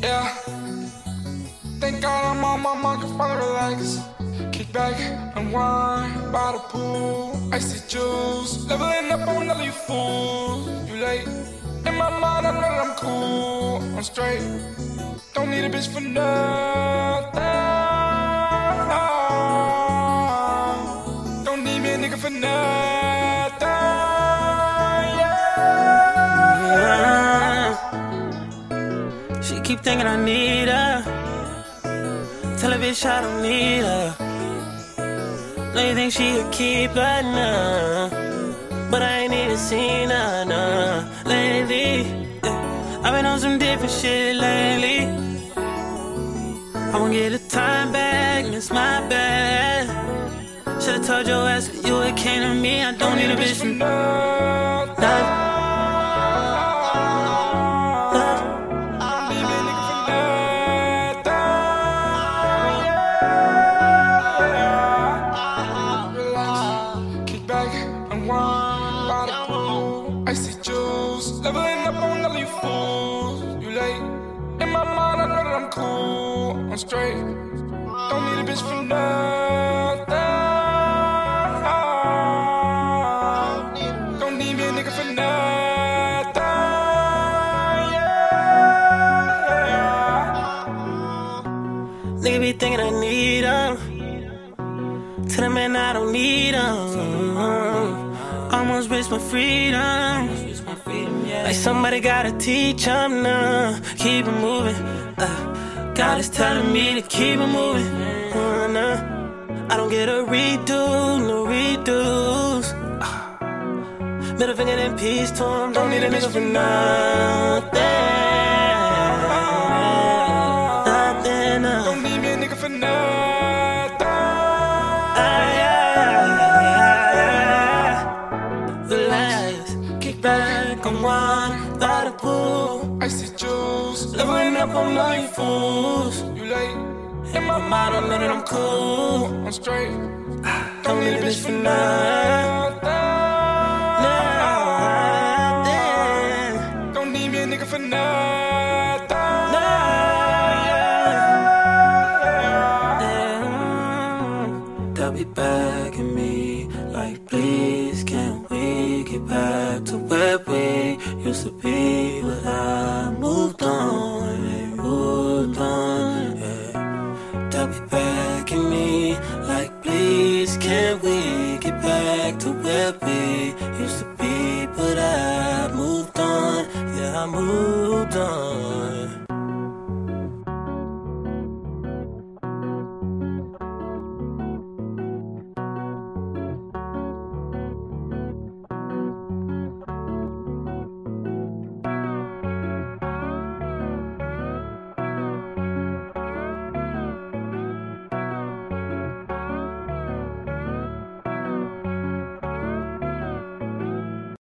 Yeah, thank God I'm on my market, finally relax. Kick back, unwind by the pool. Icy juice, leveling up on all you fools. You late, in my mind I know that I'm cool. I'm straight, don't need a bitch for nothing. Don't need me a nigga for nothing. Yeah. She keep thinking I need her. Tell a bitch I don't need her. Know you think she a keeper, nah, but I ain't even seen her, nah. Lately, I've been on some different shit lately. I won't get the time back, it's my bad. Should've told your ass that you would came to me. I don't need a bitch for nothing. Unwind by the pool. Icy juice, leveling up on all you fools. You late, in my mind I know that I'm cool. I'm straight, don't need a bitch for nothing. Don't need me a nigga for nothing. Yeah. Nigga be thinking I need him. Tell the man I don't need him. Almost risked my freedom. Like somebody gotta teach him now. Keep it moving. God is telling me to keep it moving. Nah. I don't get a redo, no redos. Middle finger and peace to him. Don't need a nigga for nothing. Nothing. Don't need me a nigga for nothing. Kick back, unwind by the pool. Icy juice, leveling up on all you fools. You late, in my mind I know that I'm cool. I'm straight, don't need a bitch for nothing. Don't need me a nigga for nothing. They'll be begging me like, please, can we get back to where we used to be? But I moved on, moved on, yeah. They'll be begging me like, please, can we get back to where we used to be? But I moved on, yeah, I moved